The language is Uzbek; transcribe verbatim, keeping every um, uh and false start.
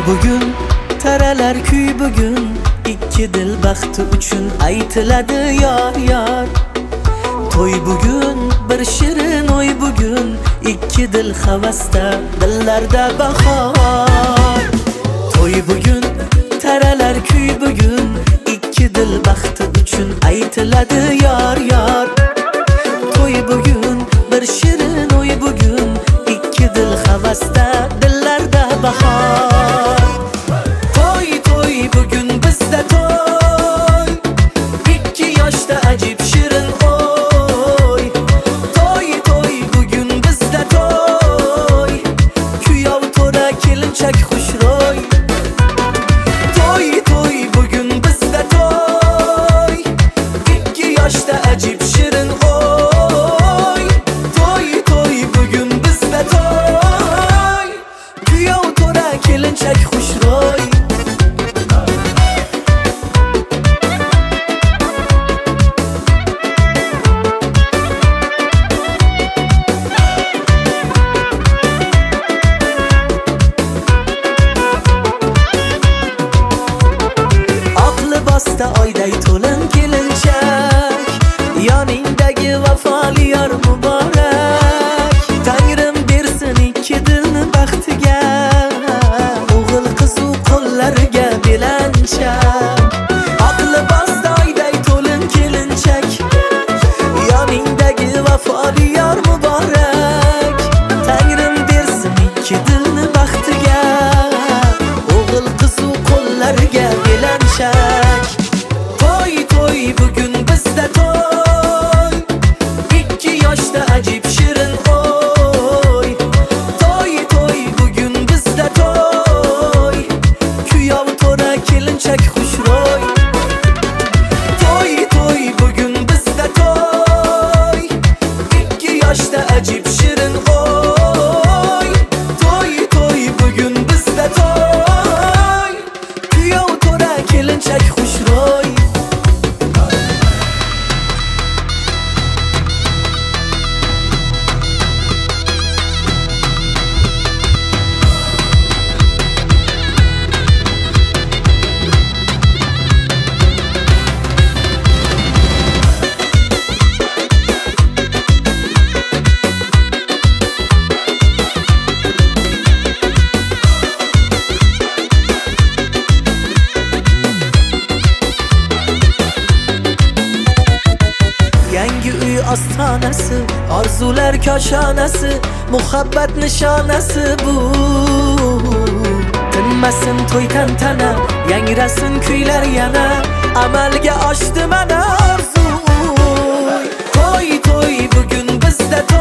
bugun, taralar kuy bugun, ikki dil baxti uchun aytiladi yor yor. To'y bugun, bir shirin o'y bugun, ikki dil havasda, dillarda bahor. To'y bugun, taralar kuy bugun, ikki dil baxti uchun aytiladi yor yor. To'y bugun, bir shirin o'y bugun, ikki dil havasda, dillarda bahor. To'y to'y bugun bizda to'y, ikki yoshda ajib shirin o'y. To'y to'y bugun bizda to'y, kuyov to'ra kelinchak xushro'y. To'y to'y bugun bizda to'y, ikki yoshda ajib shirin o'y. To'y to'y bugun bizda to'y, kuyov to'ra kelinchak xushro'y. Libosda oyday to'lin kelinchak, yoningdagi vafoli yor muborak. Tangrim bersin ikki dilni baxtiga, o'g'il qiz u qo'llariga belanchak. Oq libosda oyday to'lin kelinchak, yoningdagi vafoli yor muborak. Tangrim bersin ikki dilni baxtiga, o'g'il qiz u qo'llariga belanchak. To'y to'y bugun bizda to'y, ikki yoshda ajib shirin o'y. To'y to'y bugun bizda to'y, kuyov to'ra kelinchak xushro'y. To'y to'y bugun bizda to'y, ikki yoshda ajib shirin o'y. To'y to'y bugun bizda to'y, kuyov to'ra kelinchak xushro'y. Yangi uy ostonasi, orzular koshonasi, muhabbat nishonasi bu. Tinmasin to'y tantana, yangrasin kuylar yana, amalga oshdi mana orzu. To'y to'y bugun bizda